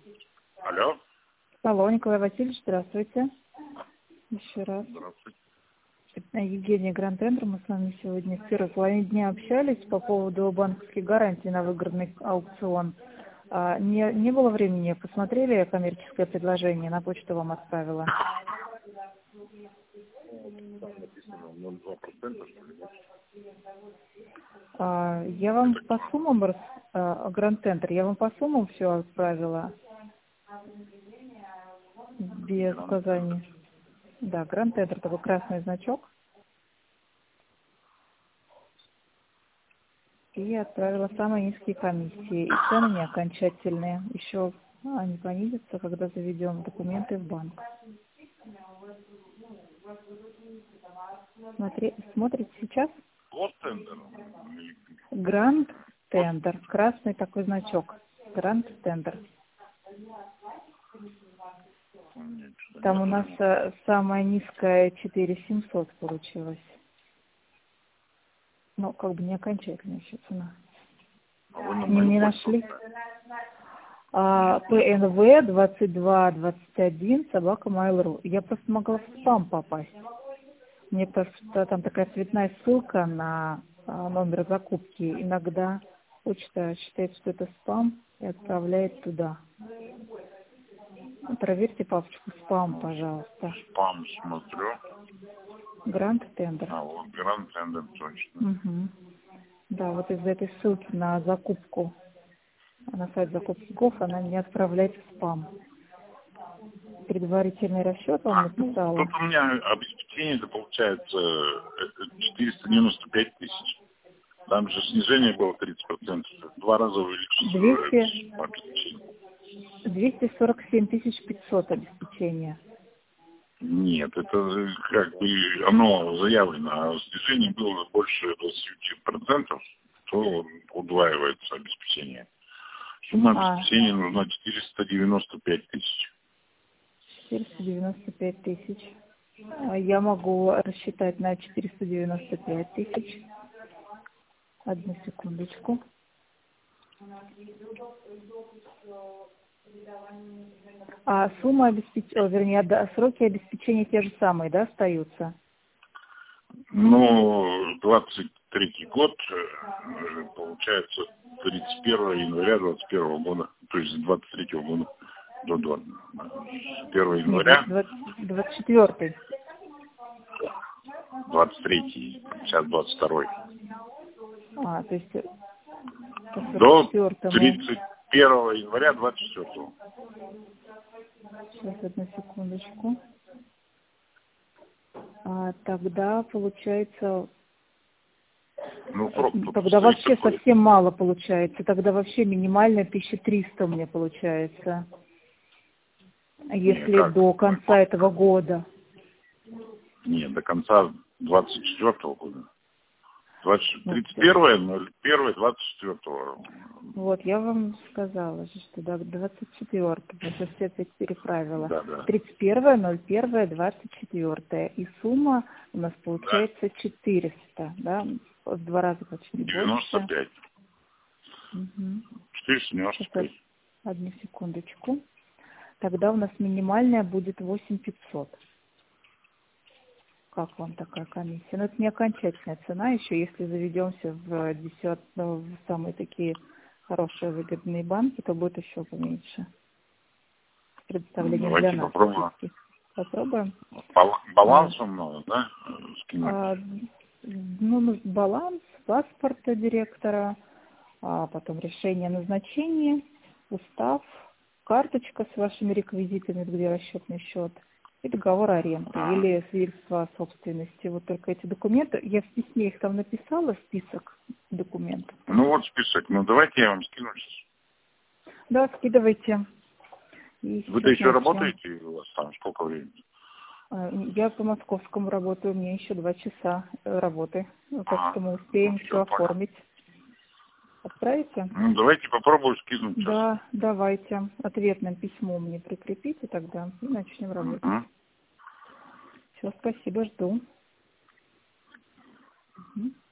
Алло. Алло, Николай Васильевич, здравствуйте. Еще раз. Здравствуйте. Евгения Гранд Тендер, мы с вами сегодня в первой половине дня общались по поводу банковских гарантий на выгодный аукцион. Не было времени, посмотрели коммерческое предложение, на почту вам отправила. Там написано 0,2%, что ли, нет? Я вам по суммам, Гранд Тендер, я вам по суммам все отправила. Без указаний. Да, Гранд Тендер, такой красный значок. И отправила самые низкие комиссии. И цены не окончательные. Еще они понизятся, когда заведем документы в банк. Смотрите сейчас? Вот тендер. Гранд Тендер. Красный такой значок. Гранд Тендер. Там у нас самая низкая 4700 получилась. Ну, как бы не окончательная еще цена. Не нашли? ПНВ 2221 собака Mail.ru. Я просто могла в спам попасть. Мне просто там такая цветная ссылка на номер закупки. Иногда почта считает, что это спам и отправляет туда. Проверьте папочку спам, пожалуйста. Спам смотрю. Гранд Тендер. Вот Гранд Тендер точно. Угу. Да, вот из этой ссылки на закупку, на сайт закупки ГОФ, она не отправляет в спам. Предварительный расчет вам написала. Тут у меня обеспечение-то получается 495 тысяч. Там же снижение было 30%. В 2 раза увеличилось обеспечение. 247 500 обеспечения. Нет, это как бы оно заявлено, а снижение было больше 20%, то удваивается обеспечение. Сумма обеспечения нужна 495 тысяч. 495 тысяч. Я могу рассчитать на 495 тысяч. Одну секундочку. А сумма обеспечения, сроки обеспечения те же самые, да, остаются? Ну, 23 год, получается, 31 января 21 года, то есть 23 года до 1 января. 24. 23, сейчас 22. То есть до 31 января 24. Сейчас, одну секундочку. Тогда получается... тогда вообще такой совсем мало получается. Тогда вообще минимальная 1300 у меня получается. Если до конца этого года. Нет, до конца 24 года. 31, 24. Вот, я вам сказала же, что до 24, потому что опять переправила. Да. 31.01.24. И сумма у нас получается 400, да? В 2 раза почти 95. больше. Угу. 495. Одну секундочку. Тогда у нас минимальная будет 8500. Как вам такая комиссия? Но это не окончательная цена еще, если заведемся в самые такие хорошие выгодные банки, то будет еще поменьше. Представление давайте для нас. Попробуем. Баланс вам надо, да? Скинуть? Баланс, паспорта директора, потом решение о назначении, устав, карточка с вашими реквизитами, где расчетный счет, и договор аренды или свидетельство о собственности. Вот только эти документы, я в письме их там написала, список документов. Ну вот список, давайте я вам скину сейчас. Да, скидывайте. Вы-то еще работаете, у вас там сколько времени? Я по московскому работаю, мне еще 2 часа работы, так что мы успеем все оформить. Отправите? Давайте попробую скинуть сейчас. Да, давайте. Ответным письмом мне прикрепите тогда и начнем работать. Все, спасибо, жду.